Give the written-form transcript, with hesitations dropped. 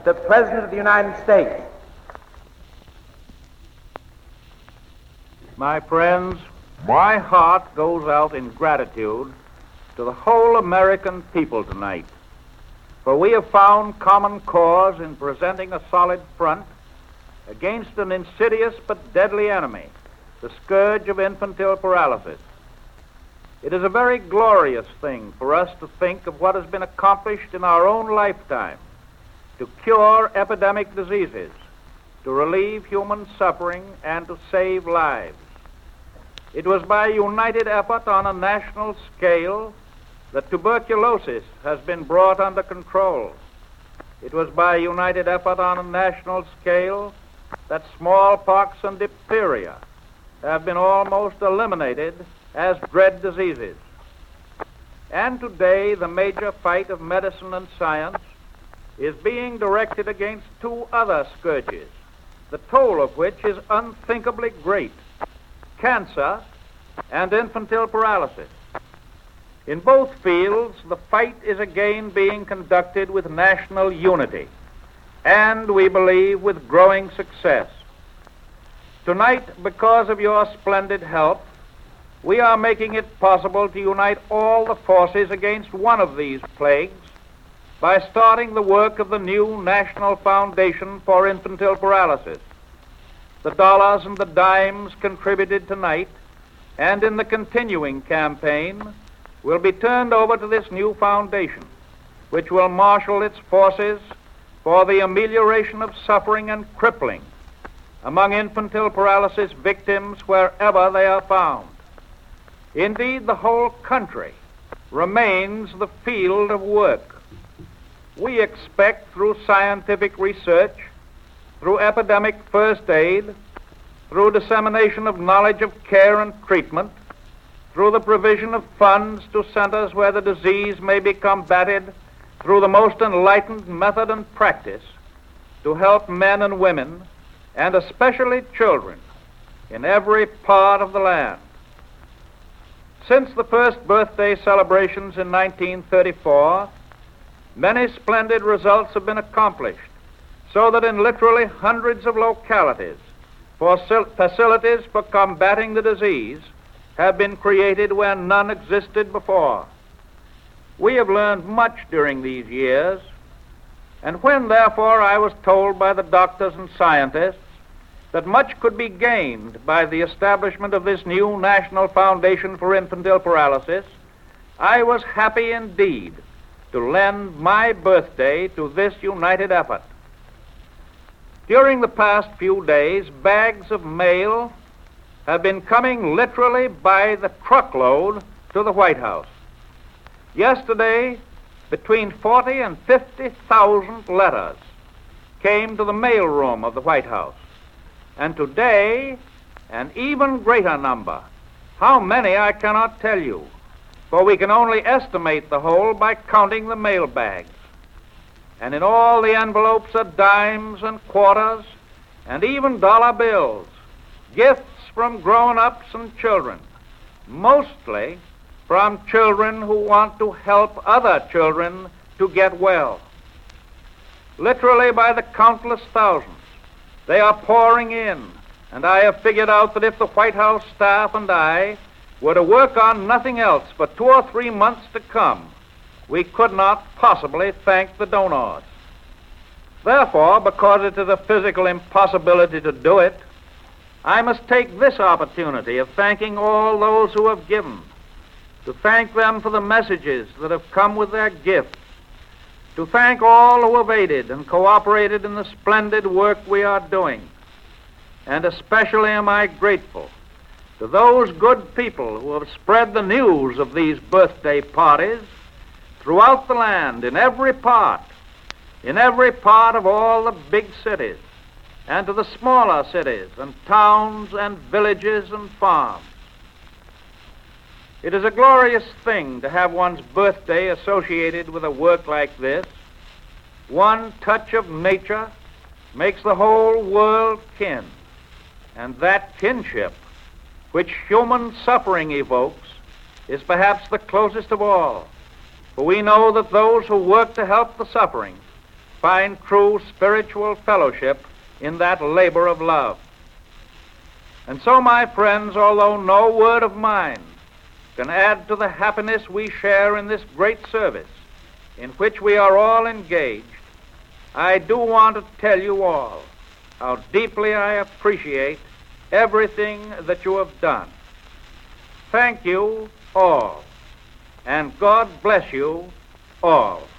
the President of the United States. My friends, my heart goes out in gratitude to the whole American people tonight, for we have found common cause in presenting a solid front against an insidious but deadly enemy, the scourge of infantile paralysis. It is a very glorious thing for us to think of what has been accomplished in our own lifetime to cure epidemic diseases, to relieve human suffering, and to save lives. It was by united effort on a national scale that tuberculosis has been brought under control. It was by united effort on a national scale that smallpox and diphtheria have been almost eliminated as dread diseases. And today, the major fight of medicine and science is being directed against two other scourges, the toll of which is unthinkably great: cancer and infantile paralysis. In both fields, the fight is again being conducted with national unity, and we believe with growing success. Tonight, because of your splendid help, we are making it possible to unite all the forces against one of these plagues by starting the work of the new National Foundation for Infantile Paralysis. The dollars and the dimes contributed tonight and in the continuing campaign will be turned over to this new foundation, which will marshal its forces for the amelioration of suffering and crippling among infantile paralysis victims wherever they are found. Indeed, the whole country remains the field of work. We expect through scientific research, through epidemic first aid, through dissemination of knowledge of care and treatment, through the provision of funds to centers where the disease may be combated through the most enlightened method and practice, to help men and women, and especially children, in every part of the land. Since the first birthday celebrations in 1934, many splendid results have been accomplished, so that in literally hundreds of localities, facilities for combating the disease have been created where none existed before. We have learned much during these years, and when, therefore, I was told by the doctors and scientists that much could be gained by the establishment of this new National Foundation for Infantile Paralysis, I was happy indeed to lend my birthday to this united effort. During the past few days, bags of mail have been coming literally by the truckload to the White House. Yesterday, between 40 and 50,000 letters came to the mailroom of the White House. And today, an even greater number. How many I cannot tell you, for we can only estimate the whole by counting the mail bags. And in all the envelopes are dimes and quarters and even dollar bills, gifts from grown-ups and children, mostly from children who want to help other children to get well. Literally by the countless thousands, they are pouring in, and I have figured out that if the White House staff and I were to work on nothing else for 2 or 3 months to come, we could not possibly thank the donors. Therefore, because it is a physical impossibility to do it, I must take this opportunity of thanking all those who have given, to thank them for the messages that have come with their gifts, to thank all who have aided and cooperated in the splendid work we are doing. And especially am I grateful to those good people who have spread the news of these birthday parties throughout the land, in every part of all the big cities, and to the smaller cities and towns and villages and farms. It is a glorious thing to have one's birthday associated with a work like this. One touch of nature makes the whole world kin, and that kinship, which human suffering evokes, is perhaps the closest of all, for we know that those who work to help the suffering find true spiritual fellowship in that labor of love. And so, my friends, although no word of mine can add to the happiness we share in this great service in which we are all engaged, I do want to tell you all how deeply I appreciate everything that you have done. Thank you all, and God bless you all.